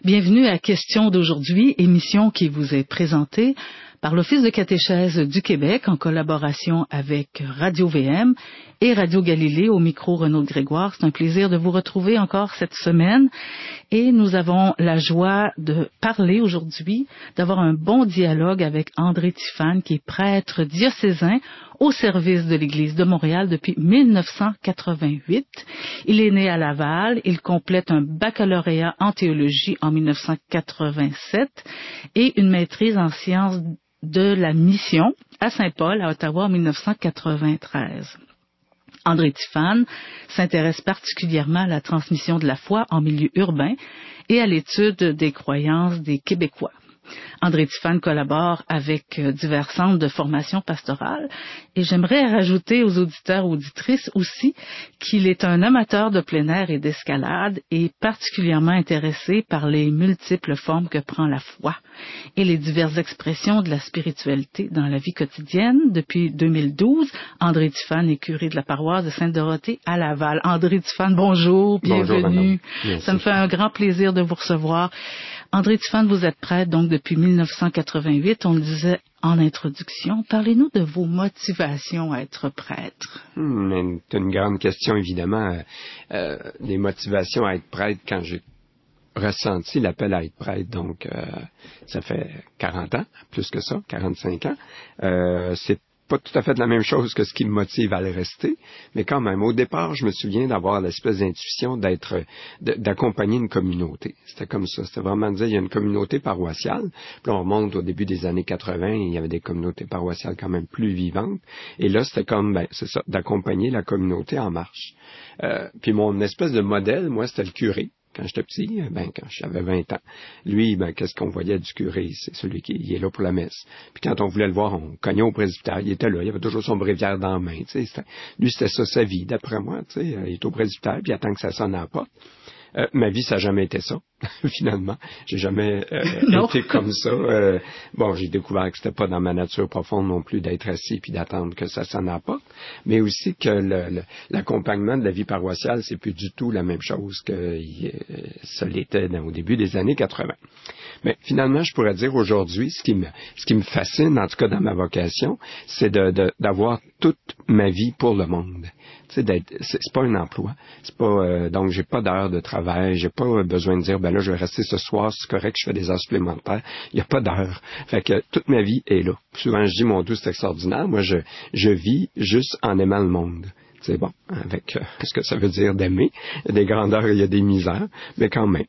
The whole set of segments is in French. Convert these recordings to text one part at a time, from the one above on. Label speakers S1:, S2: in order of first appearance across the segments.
S1: Bienvenue à Question d'aujourd'hui, émission qui vous est présentée par l'Office de catéchèse du Québec en collaboration avec Radio-VM et Radio-Galilée au micro Renaud Grégoire. C'est un plaisir de vous retrouver encore cette semaine et nous avons la joie de parler aujourd'hui, d'avoir un bon dialogue avec André Tiffane qui est prêtre diocésain au service de l'Église de Montréal depuis 1988. Il est né à Laval, il complète un baccalauréat en théologie en 1987 et une maîtrise en sciences de la mission à Saint-Paul, à Ottawa, en 1993. André Tiffane s'intéresse particulièrement à la transmission de la foi en milieu urbain et à l'étude des croyances des Québécois. André Tiffane collabore avec divers centres de formation pastorale et j'aimerais rajouter aux auditeurs et auditrices aussi qu'il est un amateur de plein air et d'escalade et particulièrement intéressé par les multiples formes que prend la foi et les diverses expressions de la spiritualité dans la vie quotidienne. Depuis 2012, André Tiffane est curé de la paroisse de Sainte-Dorothée à Laval. André Tiffane, bonjour, bienvenue.
S2: Bonjour,
S1: ça me fait un grand plaisir de vous recevoir. André Tiffane, vous êtes prêtre donc depuis 1988, on le disait en introduction. Parlez-nous de vos motivations à être prêtre.
S2: C'est une grande question, évidemment. Les motivations à être prêtre, quand j'ai ressenti l'appel à être prêtre, donc ça fait 40 ans, plus que ça, 45 ans. C'est pas tout à fait la même chose que ce qui me motive à le rester, mais quand même, au départ, je me souviens d'avoir l'espèce d'intuition d'accompagner une communauté. C'était comme ça, c'était vraiment de dire, il y a une communauté paroissiale, puis on remonte au début des années 80, il y avait des communautés paroissiales quand même plus vivantes, et là, c'était comme, c'est ça, d'accompagner la communauté en marche. Puis mon espèce de modèle, moi, c'était le curé. Quand j'étais petit, quand j'avais 20 ans. Lui, qu'est-ce qu'on voyait du curé? C'est celui qui est là pour la messe. Puis quand on voulait le voir, on cognait au presbytère. Il était là, il avait toujours son bréviaire dans la main. Lui, c'était ça sa vie, d'après moi. Il est au presbytère, puis il attend que ça sonne à la porte. Ma vie, ça n'a jamais été ça, finalement. J'ai jamais été comme ça. J'ai découvert que c'était pas dans ma nature profonde non plus d'être assis puis d'attendre que ça sonne à la porte, mais aussi que l'accompagnement de la vie paroissiale, c'est plus du tout la même chose que ça l'était au début des années 80. Mais finalement, je pourrais dire aujourd'hui, ce qui me fascine, en tout cas dans ma vocation, c'est d'avoir toute ma vie pour le monde. C'est pas un emploi. C'est pas donc j'ai pas d'heure de travail, j'ai pas besoin de dire là je vais rester ce soir, c'est correct, je fais des heures supplémentaires. Il y a pas d'heure. Fait que toute ma vie est là. Souvent je dis mon Dieu, c'est extraordinaire. Moi je vis juste en aimant le monde. C'est bon, avec ce que ça veut dire d'aimer. Il y a des grandeurs, il y a des misères, mais quand même.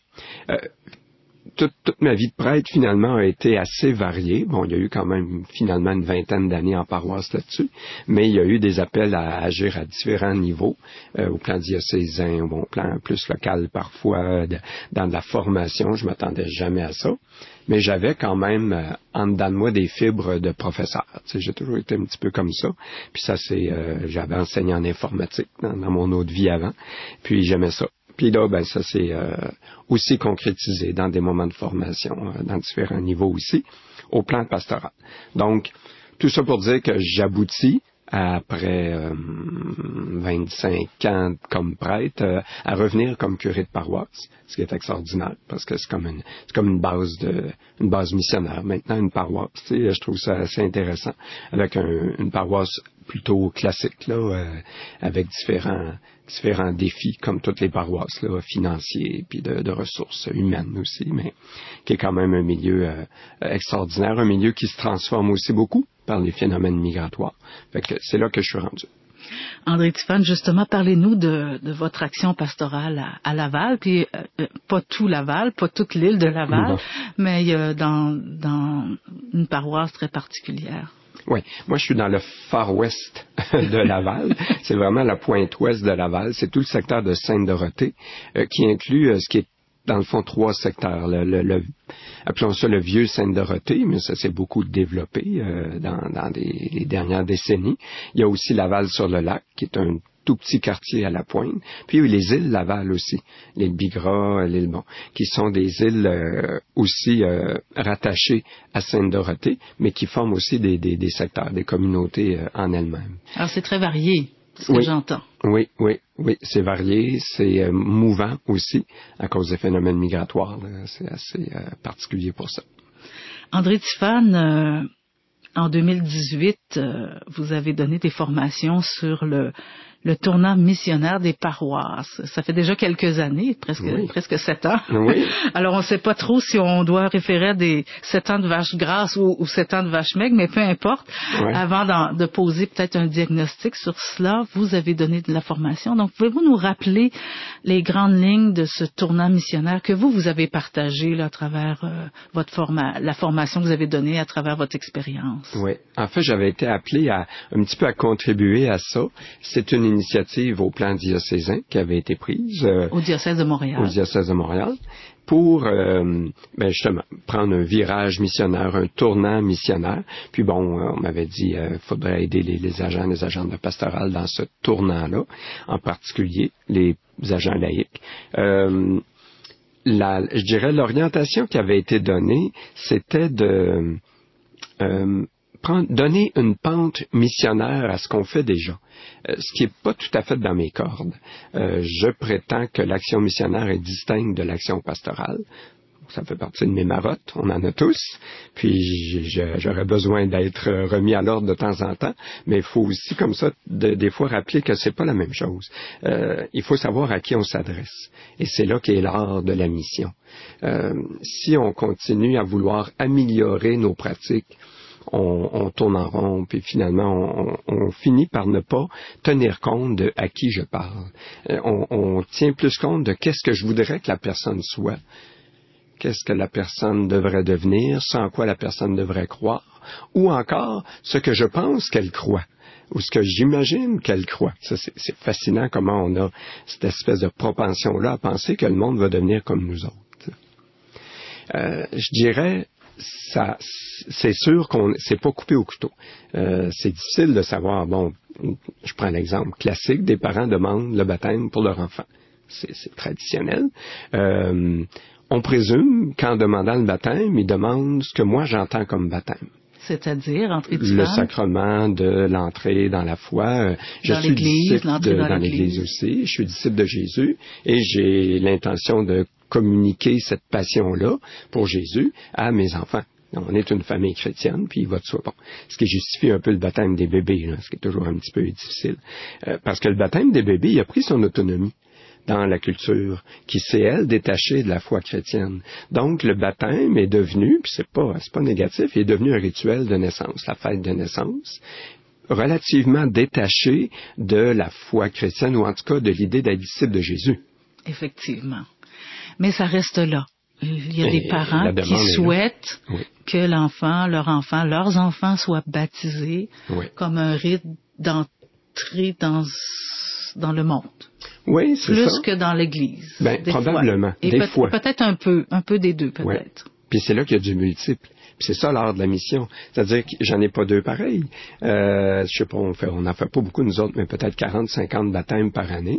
S2: Toute ma vie de prêtre, finalement, a été assez variée. Bon, il y a eu quand même, finalement, une vingtaine d'années en paroisse là-dessus, mais il y a eu des appels à agir à différents niveaux, au plan diocésain, au plan plus local parfois, dans de la formation. Je m'attendais jamais à ça. Mais j'avais quand même, en dedans de moi, des fibres de professeur. J'ai toujours été un petit peu comme ça. Puis ça, j'avais enseigné en informatique dans mon autre vie avant. Puis j'aimais ça. Puis là, ça s'est aussi concrétisé dans des moments de formation, dans différents niveaux aussi, au plan pastoral. Donc, tout ça pour dire que j'aboutis, après 25 ans comme prêtre, à revenir comme curé de paroisse, ce qui est extraordinaire, parce que c'est comme une base missionnaire. Maintenant, une paroisse, je trouve ça assez intéressant, avec une paroisse plutôt classique, là, avec différents défis, comme toutes les paroisses, là, financiers, puis de ressources humaines aussi, mais qui est quand même un milieu extraordinaire, un milieu qui se transforme aussi beaucoup par les phénomènes migratoires. Fait que c'est là que je suis rendu.
S1: André Tiffane, justement, parlez-nous de votre action pastorale à Laval, puis pas tout Laval, pas toute l'île de Laval, mais dans une paroisse très particulière.
S2: Oui, moi je suis dans le Far West de Laval. C'est vraiment la pointe ouest de Laval. C'est tout le secteur de Sainte-Dorothée qui inclut ce qui est dans le fond 3 secteurs. Appelons ça le vieux Sainte-Dorothée, mais ça s'est beaucoup développé dans les dernières décennies. Il y a aussi Laval-sur-le-Lac, qui est un tout petit quartier à la pointe. Puis il y a eu les îles Laval aussi, l'île Bigra, l'île qui sont des îles aussi rattachées à Sainte-Dorothée, mais qui forment aussi des secteurs, des communautés en elles-mêmes.
S1: Alors c'est très varié. ce que j'entends.
S2: Oui, c'est varié, c'est mouvant aussi, à cause des phénomènes migratoires. Là. C'est assez particulier pour ça.
S1: André Tiffane, en 2018, vous avez donné des formations sur le tournant missionnaire des paroisses. Ça fait déjà quelques années, presque 7 ans.
S2: Oui.
S1: Alors, on ne sait pas trop si on doit référer à des 7 ans de vache grasse ou 7 ans de vache maigre, mais peu importe. Ouais. Avant de poser peut-être un diagnostic sur cela, vous avez donné de la formation. Donc, pouvez-vous nous rappeler les grandes lignes de ce tournant missionnaire que vous avez partagé là, à travers la formation que vous avez donnée à travers votre expérience?
S2: Oui. En fait, j'avais été appelé un petit peu à contribuer à ça. C'est une initiative au plan diocésain qui avait été prise
S1: au diocèse de Montréal.
S2: Pour justement prendre un virage missionnaire, un tournant missionnaire. Puis bon, on m'avait dit faudrait aider les agents de pastoral dans ce tournant-là, en particulier les agents laïcs. Je dirais l'orientation qui avait été donnée, c'était de donner une pente missionnaire à ce qu'on fait déjà, ce qui n'est pas tout à fait dans mes cordes. Je prétends que l'action missionnaire est distincte de l'action pastorale. Ça fait partie de mes marottes, on en a tous, puis j'aurais besoin d'être remis à l'ordre de temps en temps, mais il faut aussi comme ça des fois rappeler que c'est pas la même chose. Il faut savoir à qui on s'adresse, et c'est là qu'est l'art de la mission. Si on continue à vouloir améliorer nos pratiques, on tourne en rond, puis finalement, on finit par ne pas tenir compte de à qui je parle. On tient plus compte de qu'est-ce que je voudrais que la personne soit, qu'est-ce que la personne devrait devenir, sans quoi la personne devrait croire, ou encore ce que je pense qu'elle croit, ou ce que j'imagine qu'elle croit. Ça, c'est fascinant comment on a cette espèce de propension-là à penser que le monde va devenir comme nous autres. Je dirais... Ça, c'est sûr qu'on c'est pas coupé au couteau. C'est difficile de savoir. Bon, je prends l'exemple classique, des parents demandent le baptême pour leur enfant. C'est traditionnel. On présume qu'en demandant le baptême, ils demandent ce que moi j'entends comme baptême.
S1: C'est-à-dire, entrer du
S2: le sacrement de l'entrée dans la foi. Je suis disciple dans l'Église aussi. Je suis disciple de Jésus et j'ai l'intention de communiquer cette passion-là pour Jésus à mes enfants. On est une famille chrétienne, puis il va de soi. Bon, ce qui justifie un peu le baptême des bébés, là, ce qui est toujours un petit peu difficile. Parce que le baptême des bébés, il a pris son autonomie dans la culture, qui s'est, elle, détachée de la foi chrétienne. Donc, le baptême est devenu, puis c'est pas négatif, il est devenu un rituel de naissance, la fête de naissance, relativement détaché de la foi chrétienne, ou en tout cas de l'idée d'être disciple de Jésus.
S1: Effectivement. Mais ça reste là. Il y a des parents qui souhaitent que leurs enfants soient baptisés comme un rite d'entrée dans le monde.
S2: Oui, c'est
S1: plus
S2: ça.
S1: que dans l'Église.
S2: Probablement. Des fois.
S1: Peut-être un peu des deux, peut-être.
S2: Ouais. Puis c'est là qu'il y a du multiple. Puis c'est ça l'art de la mission. C'est-à-dire que j'en ai pas deux pareils. Je sais pas, on n'en fait pas beaucoup nous autres, mais peut-être 40, 50 baptêmes par année.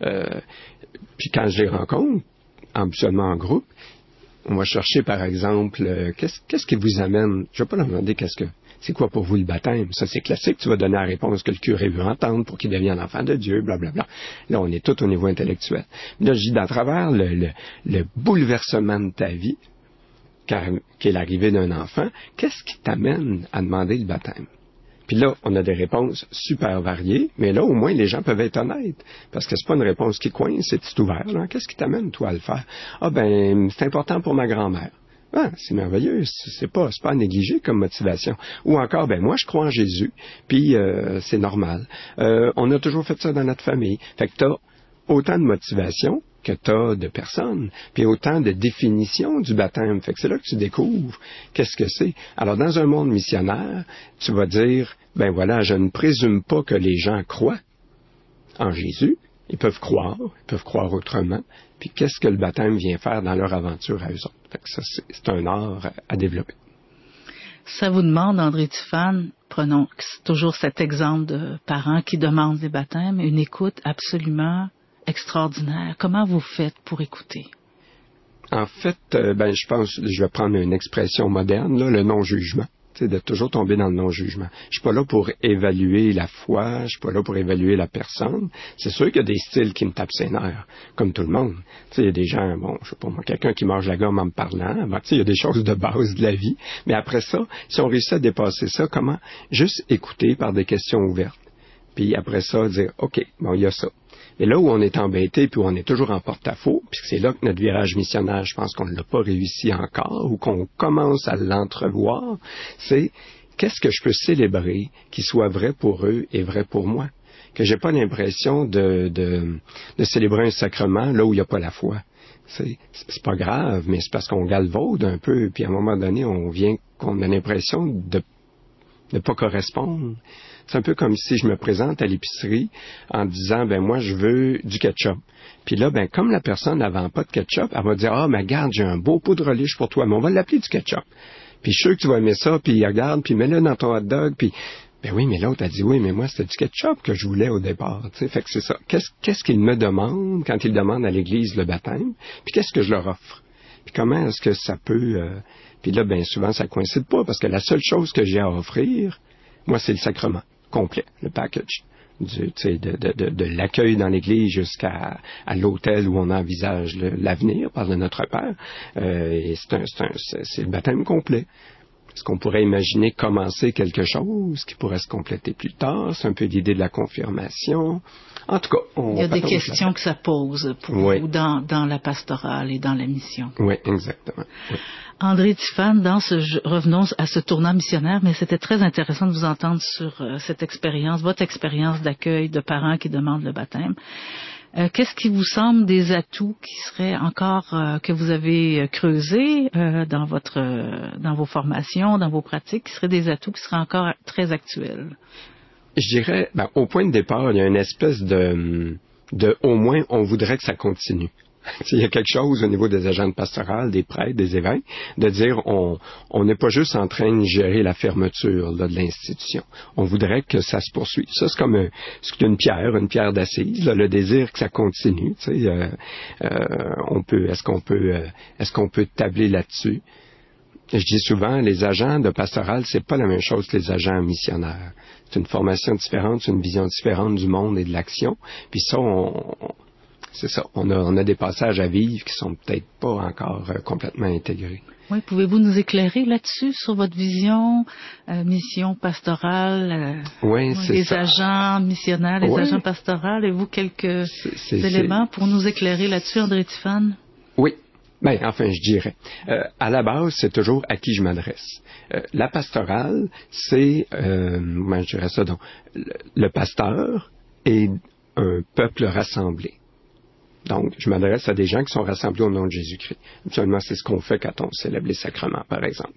S2: Puis quand je les rencontre, habituellement en groupe, on va chercher par exemple, qu'est-ce qui vous amène? Je vais pas leur demander c'est quoi pour vous le baptême? Ça, c'est classique. Tu vas donner la réponse que le curé veut entendre pour qu'il devienne enfant de Dieu, blablabla. Là, on est tout au niveau intellectuel. Là, je dis, à travers le bouleversement de ta vie, qui est l'arrivée d'un enfant, qu'est-ce qui t'amène à demander le baptême? Puis là, on a des réponses super variées, mais là, au moins, les gens peuvent être honnêtes. Parce que c'est pas une réponse qui coince, c'est ouvert. Là. Qu'est-ce qui t'amène, toi, à le faire? Ah, c'est important pour ma grand-mère. Ah, c'est merveilleux, c'est pas à négliger comme motivation. Ou encore, moi je crois en Jésus, puis c'est normal. On a toujours fait ça dans notre famille. Fait que t'as autant de motivation que t'as de personnes, puis autant de définitions du baptême. Fait que c'est là que tu découvres qu'est-ce que c'est. Alors dans un monde missionnaire, tu vas dire, je ne présume pas que les gens croient en Jésus. Ils peuvent croire autrement. Puis qu'est-ce que le baptême vient faire dans leur aventure à eux autres? Fait que ça, c'est un art à développer.
S1: Ça vous demande, André Tiffane, prenons toujours cet exemple de parents qui demandent les baptêmes, une écoute absolument extraordinaire. Comment vous faites pour écouter?
S2: En fait, je pense, je vais prendre une expression moderne, là, le non-jugement. de toujours tomber dans le non-jugement. Je suis pas là pour évaluer la foi, je suis pas là pour évaluer la personne. C'est sûr qu'il y a des styles qui me tapent ses nerfs, comme tout le monde. Il y a des gens, je sais pas moi, quelqu'un qui mange la gomme en me parlant, il y a des choses de base de la vie. Mais après ça, si on réussit à dépasser ça, comment? Juste écouter par des questions ouvertes. Puis après ça, dire, OK, il y a ça. Et là où on est embêté, puis où on est toujours en porte-à-faux, puis c'est là que notre virage missionnaire, je pense qu'on ne l'a pas réussi encore, ou qu'on commence à l'entrevoir, c'est qu'est-ce que je peux célébrer qui soit vrai pour eux et vrai pour moi? Que j'ai pas l'impression de célébrer un sacrement là où il n'y a pas la foi. C'est pas grave, mais c'est parce qu'on galvaude un peu, puis à un moment donné, qu'on a l'impression de ne pas correspondre. C'est un peu comme si je me présente à l'épicerie en disant, moi, je veux du ketchup. Puis là, comme la personne n'a pas de ketchup, elle va dire, mais regarde, j'ai un beau pot de relish pour toi, mais on va l'appeler du ketchup. Puis je suis sûr que tu vas aimer ça, puis regarde, puis mets-le dans ton hot dog, puis oui, mais l'autre a dit, oui, mais moi, c'était du ketchup que je voulais au départ. Fait que c'est ça. Qu'est-ce qu'il me demande quand il demande à l'Église le baptême? Puis qu'est-ce que je leur offre? Puis comment est-ce que ça peut... Puis là, souvent, ça coïncide pas, parce que la seule chose que j'ai à offrir, moi, c'est le sacrement complet, le package. De l'accueil dans l'Église jusqu'à l'hôtel où on envisage l'avenir par le Notre Père. Et c'est le baptême complet. Est-ce qu'on pourrait imaginer commencer quelque chose qui pourrait se compléter plus tard? C'est un peu l'idée de la confirmation. En tout cas,
S1: il y a des questions que ça pose pour vous dans la pastorale et dans la mission.
S2: Oui, exactement. Oui.
S1: André Tiffane, revenons à ce tournant missionnaire, mais c'était très intéressant de vous entendre sur cette expérience, votre expérience d'accueil de parents qui demandent le baptême. Qu'est-ce qui vous semble des atouts qui seraient encore que vous avez creusés dans vos formations, dans vos pratiques, qui seraient des atouts qui seraient encore très actuels?
S2: Je dirais, au point de départ, il y a une espèce de au moins, on voudrait que ça continue. Il y a quelque chose au niveau des agents pastorales, des prêtres, des évêques, de dire on n'est pas juste en train de gérer la fermeture de l'institution. On voudrait que ça se poursuive. Ça, c'est comme une pierre d'assise, le désir que ça continue. Est-ce qu'on peut tabler là-dessus? Je dis souvent, les agents de pastoral, c'est pas la même chose que les agents missionnaires. C'est une formation différente, c'est une vision différente du monde et de l'action. Puis ça, c'est ça. On a des passages à vivre qui sont peut-être pas encore complètement intégrés.
S1: Oui, pouvez-vous nous éclairer là-dessus, sur votre vision, mission pastorale, les agents missionnaires, les agents pastoraux? Avez-vous quelques éléments pour nous éclairer là-dessus, André Tiffane?
S2: Oui. Enfin, je dirais. À la base, c'est toujours à qui je m'adresse. La pastorale, c'est, je dirais ça donc, le pasteur et un peuple rassemblé. Donc, je m'adresse à des gens qui sont rassemblés au nom de Jésus-Christ. Absolument, c'est ce qu'on fait quand on célèbre les sacrements, par exemple.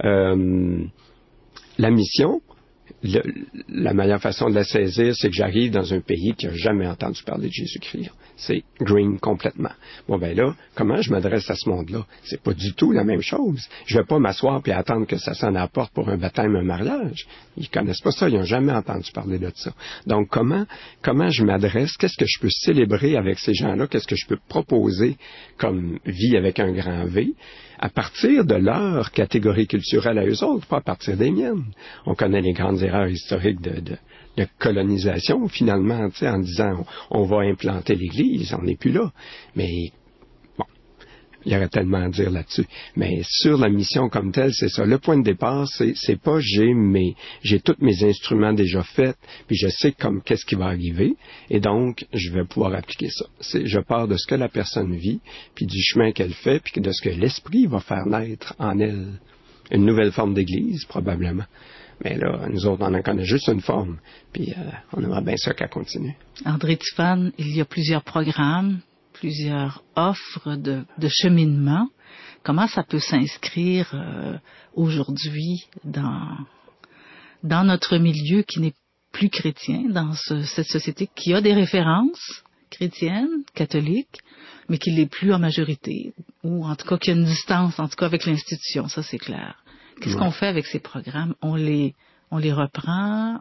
S2: La mission, la meilleure façon de la saisir, c'est que j'arrive dans un pays qui n'a jamais entendu parler de Jésus-Christ. C'est green complètement. Là, comment je m'adresse à ce monde-là? C'est pas du tout la même chose. Je vais pas m'asseoir et attendre que ça sonne à la porte pour un baptême, un mariage. Ils connaissent pas ça, ils n'ont jamais entendu parler de ça. Donc, comment je m'adresse? Qu'est-ce que je peux célébrer avec ces gens-là? Qu'est-ce que je peux proposer comme vie avec un grand V? À partir de leur catégorie culturelle à eux autres, pas à partir des miennes. On connaît les grandes erreurs historiques de colonisation, finalement, en disant on va implanter l'Église, on n'est plus là. Mais bon, il y aurait tellement à dire là-dessus. Mais sur la mission comme telle, c'est ça. Le point de départ, c'est pas j'ai tous mes instruments déjà faits, puis je sais qu'est-ce qui va arriver, et donc je vais pouvoir appliquer ça. Je pars de ce que la personne vit, puis du chemin qu'elle fait, puis de ce que l'Esprit va faire naître en elle. Une nouvelle forme d'Église, probablement. Mais là, nous autres, on en connaît juste une forme, puis on aimerait bien ça qu'elle continue.
S1: André Tiffane, il y a plusieurs programmes, plusieurs offres de cheminement. Comment ça peut s'inscrire aujourd'hui dans notre milieu qui n'est plus chrétien, dans cette société qui a des références chrétiennes, catholiques, mais qui l'est plus en majorité, ou en tout cas qui a une distance, en tout cas avec l'institution, ça c'est clair. Qu'est-ce qu'on fait avec ces programmes? On les reprend,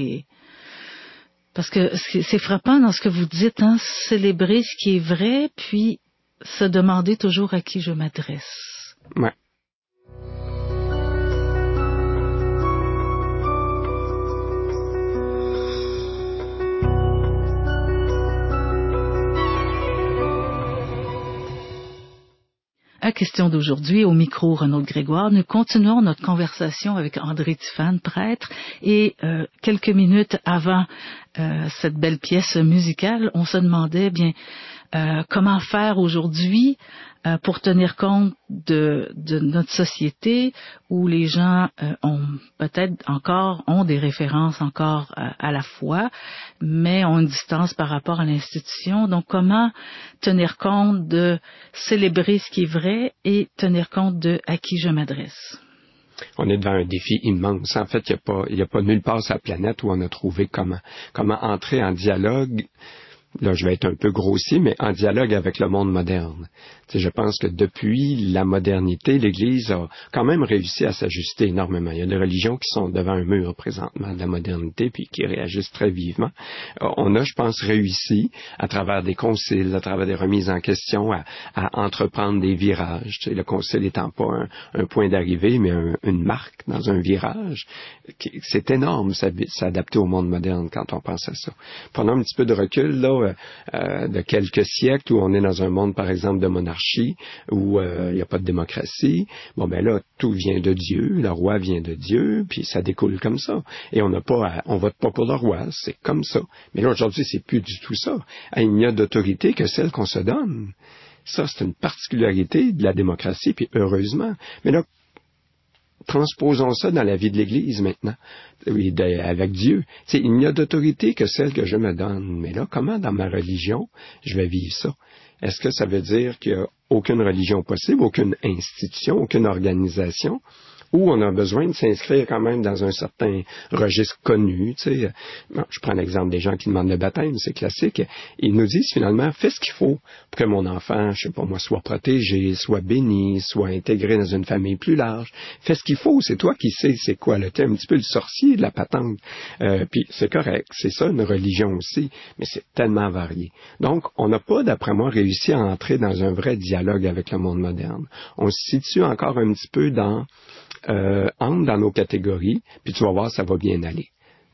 S1: Parce que c'est frappant dans ce que vous dites, célébrer ce qui est vrai, puis se demander toujours à qui je m'adresse.
S2: Ouais.
S1: À Question d'aujourd'hui, au micro Renaud Grégoire, nous continuons notre conversation avec André Tiffane, prêtre, et quelques minutes avant cette belle pièce musicale, on se demandait comment faire aujourd'hui pour tenir compte de notre société où les gens ont des références encore à la foi, mais ont une distance par rapport à l'institution. Donc, comment tenir compte de célébrer ce qui est vrai et tenir compte de à qui je m'adresse?
S2: On est devant un défi immense. En fait, il n'y a pas nulle part sur la planète où on a trouvé comment entrer en dialogue. Là, je vais être un peu grossier, mais en dialogue avec le monde moderne. Tu sais, je pense que depuis la modernité, l'Église a quand même réussi à s'ajuster énormément. Il y a des religions qui sont devant un mur présentement de la modernité, puis qui réagissent très vivement. On a, je pense, réussi, à travers des conciles, à travers des remises en question, à entreprendre des virages. Tu sais, le concile étant pas un point d'arrivée, mais une marque dans un virage. C'est énorme, s'adapter au monde moderne quand on pense à ça. Prenons un petit peu de recul, là, de quelques siècles où on est dans un monde, par exemple, de monarchie, où il n'y a pas de démocratie. Bon, ben là, tout vient de Dieu, le roi vient de Dieu, puis ça découle comme ça. Et on vote pas pour le roi, c'est comme ça. Mais là, aujourd'hui, c'est plus du tout ça. Il n'y a d'autorité que celle qu'on se donne. Ça, c'est une particularité de la démocratie, puis heureusement. Mais là, transposons ça dans la vie de l'Église maintenant, avec Dieu. T'sais, il n'y a d'autorité que celle que je me donne. Mais là, comment dans ma religion, je vais vivre ça? Est-ce que ça veut dire qu'il n'y a aucune religion possible, aucune institution, aucune organisation, où on a besoin de s'inscrire quand même dans un certain registre connu, tu sais. Bon, je prends l'exemple des gens qui demandent le baptême, c'est classique. Ils nous disent finalement, fais ce qu'il faut pour que mon enfant, je sais pas moi, soit protégé, soit béni, soit intégré dans une famille plus large. Fais ce qu'il faut, c'est toi qui sais c'est quoi. T'es un petit peu le sorcier de la patente. Puis c'est correct, c'est ça une religion aussi, mais c'est tellement varié. Donc, on n'a pas, d'après moi, réussi à entrer dans un vrai dialogue avec le monde moderne. On se situe encore un petit peu entre dans nos catégories, puis tu vas voir, ça va bien aller.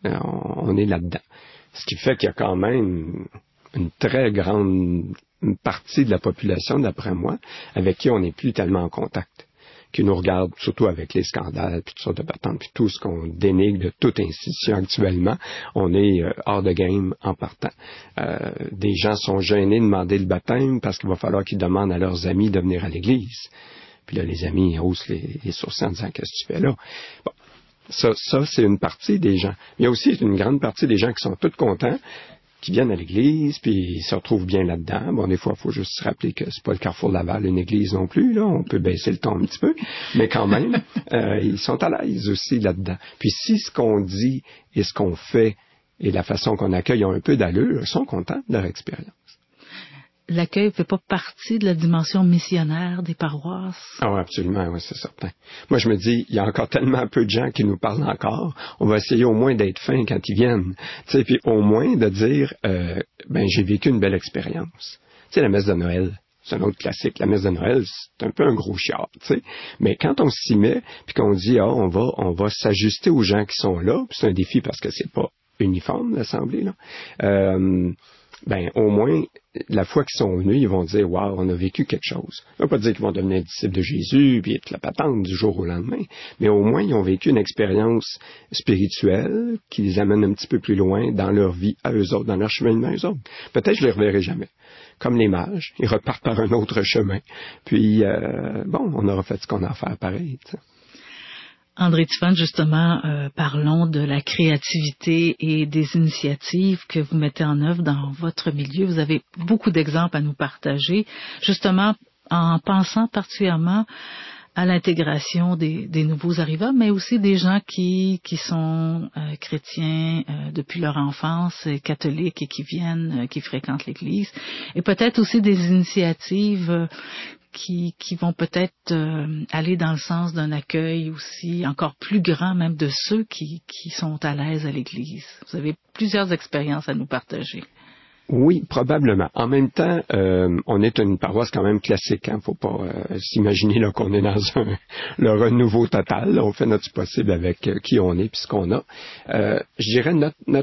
S2: On est là-dedans. Ce qui fait qu'il y a quand même une très grande partie de la population, d'après moi, avec qui on n'est plus tellement en contact, qui nous regardent, surtout avec les scandales, puis toutes sortes de patentes, puis tout ce qu'on dénigre de toute institution actuellement, on est hors de game en partant. Des gens sont gênés de demander le baptême parce qu'il va falloir qu'ils demandent à leurs amis de venir à l'église. Puis là, les amis haussent les sourcils en disant « Qu'est-ce que tu fais là? » Bon, ça, c'est une partie des gens. Il y a aussi une grande partie des gens qui sont tous contents, qui viennent à l'église, puis ils se retrouvent bien là-dedans. Bon, des fois, il faut juste se rappeler que c'est pas le Carrefour Laval, une église non plus, là. On peut baisser le ton un petit peu. Mais quand même, ils sont à l'aise aussi là-dedans. Puis si ce qu'on dit et ce qu'on fait et la façon qu'on accueille ont un peu d'allure, ils sont contents de leur expérience.
S1: L'accueil ne fait pas partie de la dimension missionnaire des paroisses?
S2: Ah oui, absolument, oui, c'est certain. Moi, je me dis, il y a encore tellement peu de gens qui nous parlent encore. On va essayer au moins d'être fin quand ils viennent. Tu sais, puis au moins de dire, j'ai vécu une belle expérience. Tu sais, la messe de Noël, c'est un autre classique. La messe de Noël, c'est un peu un gros chiard, tu sais. Mais quand on s'y met, puis qu'on dit, on va s'ajuster aux gens qui sont là, puis c'est un défi parce que c'est pas uniforme, l'Assemblée, là. Au moins, la fois qu'ils sont venus, ils vont dire « Wow, on a vécu quelque chose ». Ça ne veut pas dire qu'ils vont devenir disciples de Jésus, puis être la patente du jour au lendemain, mais au moins, ils ont vécu une expérience spirituelle qui les amène un petit peu plus loin dans leur vie à eux autres, dans leur cheminement à eux autres. Peut-être je ne les reverrai jamais. Comme les mages, ils repartent par un autre chemin. Puis, on aura fait ce qu'on a à faire pareil, tu sais.
S1: André Tiffane, justement, parlons de la créativité et des initiatives que vous mettez en œuvre dans votre milieu. Vous avez beaucoup d'exemples à nous partager, justement en pensant particulièrement à l'intégration des nouveaux arrivants, mais aussi des gens qui sont chrétiens depuis leur enfance, catholiques et qui viennent, qui fréquentent l'Église, et peut-être aussi des initiatives qui vont peut-être aller dans le sens d'un accueil aussi encore plus grand, même de ceux qui sont à l'aise à l'Église. Vous avez plusieurs expériences à nous partager.
S2: Oui, probablement. En même temps, on est une paroisse quand même classique. Hein? Faut pas s'imaginer là qu'on est dans le renouveau total. Là, on fait notre possible avec qui on est puis ce qu'on a. Je dirais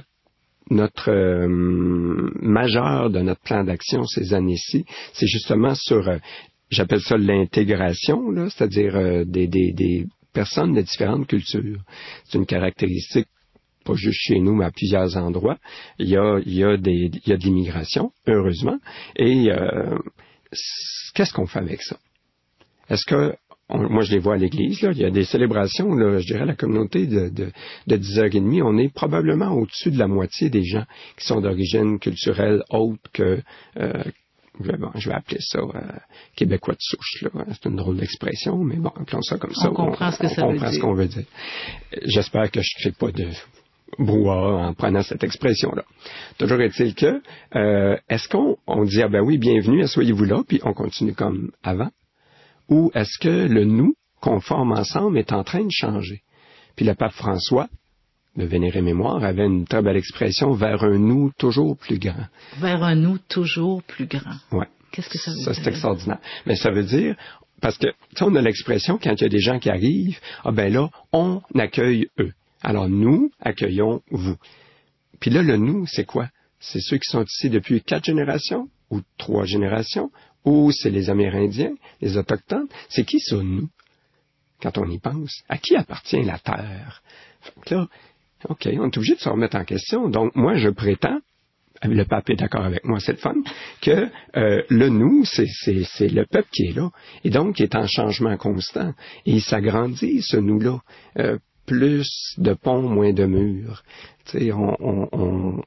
S2: notre majeur de notre plan d'action ces années-ci, c'est justement sur j'appelle ça l'intégration, là, c'est-à-dire des personnes de différentes cultures. C'est une caractéristique pas juste chez nous, mais à plusieurs endroits. Il y a de l'immigration, heureusement. Et qu'est-ce qu'on fait avec ça? Est-ce que moi, je les vois à l'église, là, il y a des célébrations, là, je dirais, la communauté de 10h30, on est probablement au-dessus de la moitié des gens qui sont d'origine culturelle autre que, je vais appeler ça québécois de souche, là. C'est une drôle d'expression, mais bon, appelons ça comme ça.
S1: On comprend ce que ça veut dire.
S2: On comprend ce qu'on veut dire. J'espère que je ne crée pas de brouhaha en prenant cette expression-là. Toujours est-il que, est-ce qu'on dit, ah ben oui, bienvenue, asseyez-vous là, puis on continue comme avant? Ou est-ce que le nous qu'on forme ensemble est en train de changer? Puis le pape François, de vénérée mémoire, avait une très belle expression, vers un nous toujours plus grand.
S1: Vers un nous toujours plus grand.
S2: Ouais.
S1: Qu'est-ce que ça veut dire?
S2: Ça, c'est extraordinaire. Mais ça veut dire, parce que, tu sais, on a l'expression, quand il y a des gens qui arrivent, ah ben là, on accueille eux. Alors nous, accueillons vous. Puis là, le nous, c'est quoi? C'est ceux qui sont ici depuis 4 générations ou 3 générations, ou c'est les Amérindiens, les Autochtones. C'est qui ça, nous, quand on y pense? À qui appartient la Terre? Donc là, OK, on est obligé de se remettre en question. Donc, moi, je prétends, le pape est d'accord avec moi, c'est le fun, que le nous, c'est le peuple qui est là, et donc qui est en changement constant. Et il s'agrandit, ce nous-là. Plus de ponts, moins de murs. Tu sais, on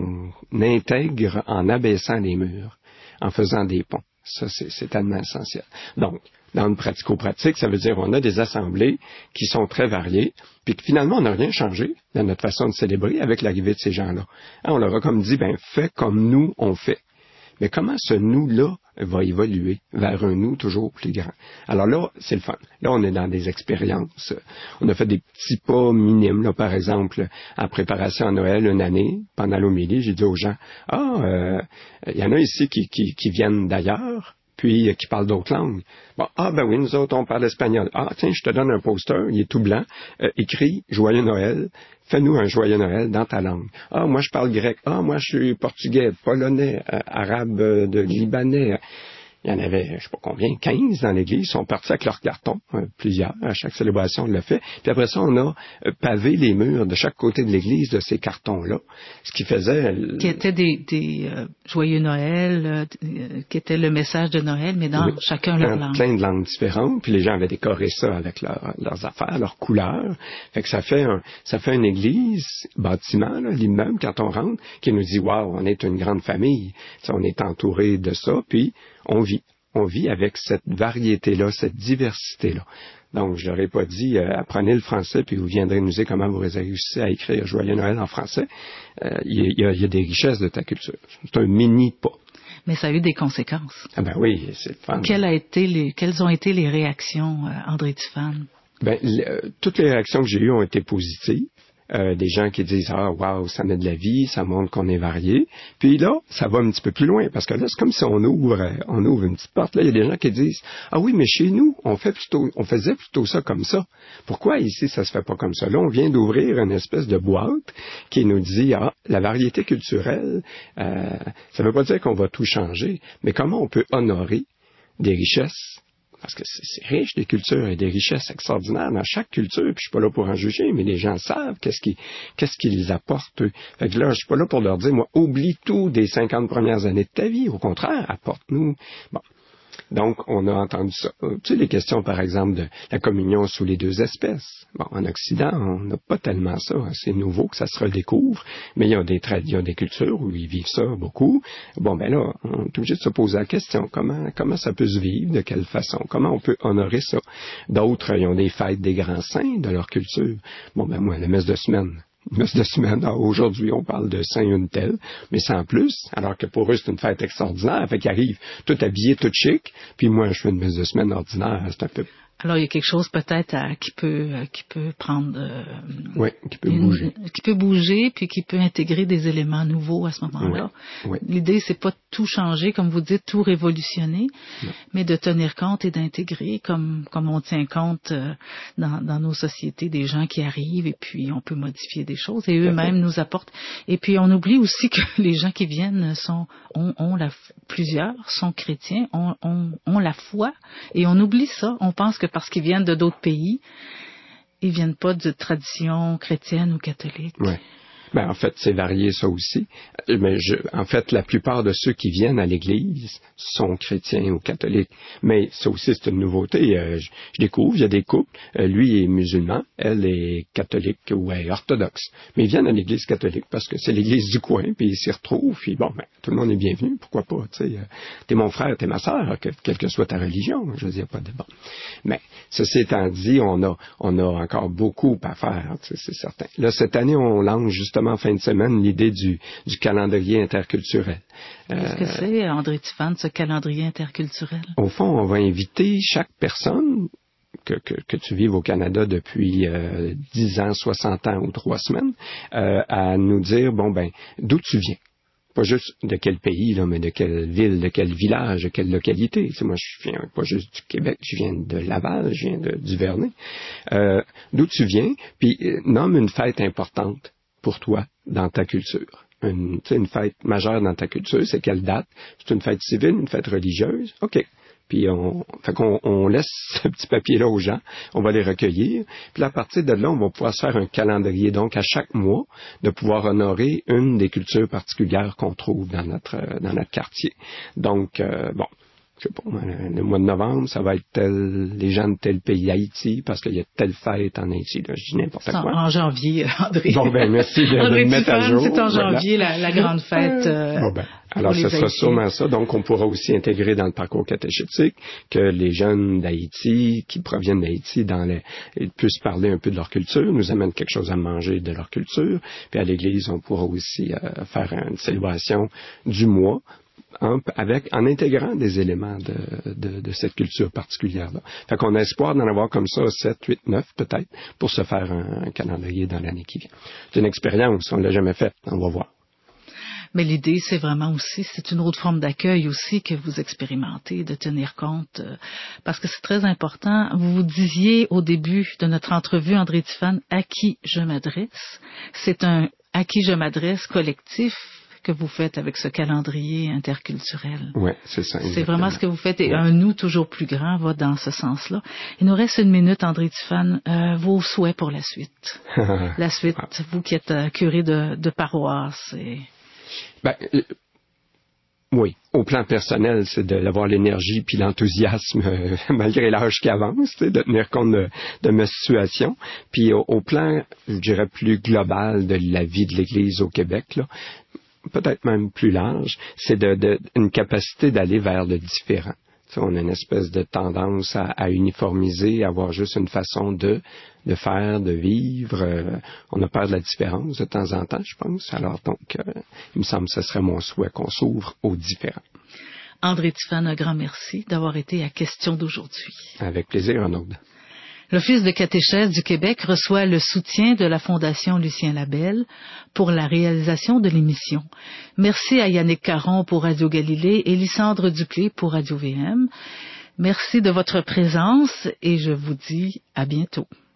S2: intègre en abaissant les murs, en faisant des ponts. Ça, c'est tellement essentiel. Donc, dans une pratico-pratique, ça veut dire qu'on a des assemblées qui sont très variées, puis que finalement, on n'a rien changé dans notre façon de célébrer avec l'arrivée de ces gens-là. On leur a comme dit, fais comme nous, on fait. Mais comment ce nous-là va évoluer vers un nous toujours plus grand? Alors là, c'est le fun. Là, on est dans des expériences. On a fait des petits pas minimes. Là, par exemple, en préparation à Noël, une année, pendant l'homélie, j'ai dit aux gens, il y en a ici qui viennent d'ailleurs, puis qui parlent d'autres langues. Bon, ben oui, nous autres, on parle espagnol. Tiens, je te donne un poster, il est tout blanc, écrit « Joyeux Noël ». Fais-nous un joyeux Noël dans ta langue. Moi, je parle grec. Moi, je suis portugais, polonais, arabe, de libanais. Il y en avait, je sais pas combien, 15 dans l'église. Ils sont partis avec leurs cartons, plusieurs. À chaque célébration, on le fait. Puis après ça, on a pavé les murs de chaque côté de l'église de ces cartons-là. Ce qui faisait...
S1: Qui étaient des joyeux Noël, qui était le message de Noël, mais dans chacun leur langue.
S2: Plein de langues différentes. Puis les gens avaient décoré ça avec leurs affaires, leurs couleurs. Fait que ça fait une église, bâtiment, là, l'immeuble, quand on rentre, qui nous dit, waouh, on est une grande famille. T'sais, on est entouré de ça, puis on vit avec cette variété-là, cette diversité-là. Donc, je leur ai pas dit, apprenez le français, puis vous viendrez nous dire comment vous réussissez à écrire Joyeux Noël en français. Il y a des richesses de ta culture. C'est un mini pas.
S1: Mais ça a eu des conséquences.
S2: Ah ben oui, c'est le fun.
S1: Quelles ont été les réactions, André Tufan?
S2: Toutes les réactions que j'ai eues ont été positives. Des gens qui disent « Ah, wow, ça met de la vie, ça montre qu'on est varié. » Puis là, ça va un petit peu plus loin, parce que là, c'est comme si on ouvre une petite porte. Là, il y a des gens qui disent « Ah oui, mais chez nous, on faisait plutôt ça comme ça. Pourquoi ici, ça se fait pas comme ça? » Là, on vient d'ouvrir une espèce de boîte qui nous dit « Ah, la variété culturelle, ça veut pas dire qu'on va tout changer, mais comment on peut honorer des richesses? » Parce que c'est riche, des cultures et des richesses extraordinaires dans chaque culture, puis je suis pas là pour en juger, mais les gens savent qu'est-ce qu'ils apportent, eux. Fait que là, je suis pas là pour leur dire, moi, oublie tout des 50 premières années de ta vie. Au contraire, apporte-nous. Bon. Donc, on a entendu ça. Tu sais, les questions, par exemple, de la communion sous les 2 espèces. Bon, en Occident, on n'a pas tellement ça. C'est nouveau que ça se redécouvre, mais il y a des cultures où ils vivent ça beaucoup. Bon, ben là, on est obligé de se poser la question, comment ça peut se vivre, de quelle façon, comment on peut honorer ça. D'autres, ils ont des fêtes des grands saints de leur culture. Bon, ben moi, la messe de semaine, aujourd'hui, on parle de saint une telle, mais sans plus, alors que pour eux, c'est une fête extraordinaire. Fait qu'ils arrivent tout habillés, tout chic, puis moi, je fais une messe de semaine ordinaire, c'est un peu
S1: Alors, il y a quelque chose peut-être qui peut prendre...
S2: oui, qui peut bouger.
S1: Qui peut bouger, puis qui peut intégrer des éléments nouveaux à ce moment-là.
S2: Oui.
S1: L'idée, c'est pas de tout changer, comme vous dites, tout révolutionner, mais de tenir compte et d'intégrer, comme on tient compte dans nos sociétés, des gens qui arrivent, et puis on peut modifier des choses, et eux-mêmes nous apportent. Et puis, on oublie aussi que les gens qui viennent plusieurs sont chrétiens, ont la foi, et on oublie ça. On pense que parce qu'ils viennent de d'autres pays, ils viennent pas de tradition chrétienne ou catholique.
S2: Oui. Ben, en fait, c'est varié ça aussi. Mais en fait, la plupart de ceux qui viennent à l'Église sont chrétiens ou catholiques. Mais ça aussi, c'est une nouveauté. Je découvre, il y a des couples. Lui est musulman, elle est catholique ou est orthodoxe. Mais ils viennent à l'Église catholique parce que c'est l'Église du coin, puis ils s'y retrouvent. Puis bon, ben, tout le monde est bienvenu. Pourquoi pas? T'es mon frère, t'es ma sœur, quelle que soit ta religion. Je veux dire, pas de bon. Mais ceci étant dit, on a encore beaucoup à faire, c'est certain. Là, cette année, on lance justement en fin de semaine l'idée du calendrier interculturel.
S1: Qu'est-ce que c'est, André Tiffane, ce calendrier interculturel?
S2: Au fond, on va inviter chaque personne que tu vives au Canada depuis 10 ans, 60 ans ou 3 semaines, à nous dire, d'où tu viens. Pas juste de quel pays, là, mais de quelle ville, de quel village, de quelle localité. Moi, je viens pas juste du Québec, je viens de Laval, je viens du Vernet. D'où tu viens, puis nomme une fête importante pour toi dans ta culture. Une fête majeure dans ta culture, c'est quelle date? C'est une fête civile, une fête religieuse? OK. Puis on laisse ce petit papier-là aux gens, on va les recueillir, puis à partir de là, on va pouvoir se faire un calendrier, donc à chaque mois, de pouvoir honorer une des cultures particulières qu'on trouve dans notre quartier. Donc, je sais pas, le mois de novembre, ça va être les gens de tel pays, Haïti, parce qu'il y a telle fête en Haïti. Là, je dis n'importe quoi.
S1: En janvier, André.
S2: Bon, merci de me mettre à jour.
S1: C'est en janvier, la grande fête.
S2: Alors, ce sera sûrement ça. Donc, on pourra aussi intégrer dans le parcours catéchétique que les jeunes d'Haïti, qui proviennent d'Haïti, ils puissent parler un peu de leur culture, nous amènent quelque chose à manger de leur culture. Puis à l'Église, on pourra aussi faire une célébration du mois, en intégrant des éléments de cette culture particulière-là. Fait qu'on a espoir d'en avoir comme ça 7, 8, 9 peut-être, pour se faire un calendrier dans l'année qui vient. C'est une expérience, on ne l'a jamais faite, on va voir.
S1: Mais l'idée, c'est vraiment aussi, c'est une autre forme d'accueil aussi que vous expérimentez, de tenir compte, parce que c'est très important. Vous vous disiez au début de notre entrevue, André Tiffane, à qui je m'adresse. C'est un à qui je m'adresse collectif que vous faites avec ce calendrier interculturel.
S2: Oui, c'est ça. Exactement.
S1: C'est vraiment ce que vous faites, et un nous toujours plus grand va dans ce sens-là. Il nous reste 1 minute, André Tiffane, vos souhaits pour la suite. La suite, vous qui êtes curé de paroisse.
S2: Oui, au plan personnel, c'est d'avoir l'énergie puis l'enthousiasme malgré l'âge qui avance, de tenir compte de ma situation. Puis au plan, je dirais, plus global de la vie de l'Église au Québec, là, peut-être même plus large, c'est une capacité d'aller vers le différent. On a une espèce de tendance à uniformiser, à avoir juste une façon de faire, de vivre. On a peur de la différence de temps en temps, je pense. Alors donc, il me semble que ce serait mon souhait qu'on s'ouvre aux différents.
S1: André Tiffane, un grand merci d'avoir été à Question d'aujourd'hui.
S2: Avec plaisir, Arnaud.
S1: L'Office de catéchèse du Québec reçoit le soutien de la Fondation Lucien Labelle pour la réalisation de l'émission. Merci à Yannick Caron pour Radio Galilée et Lysandre Duclé pour Radio VM. Merci de votre présence et je vous dis à bientôt.